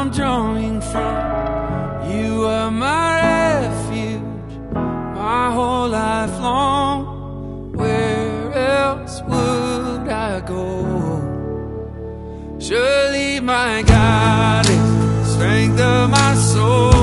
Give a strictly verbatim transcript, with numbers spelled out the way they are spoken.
I'm drawing from. You are my refuge, my whole life long. Where else would I go? Surely my God is the strength of my soul.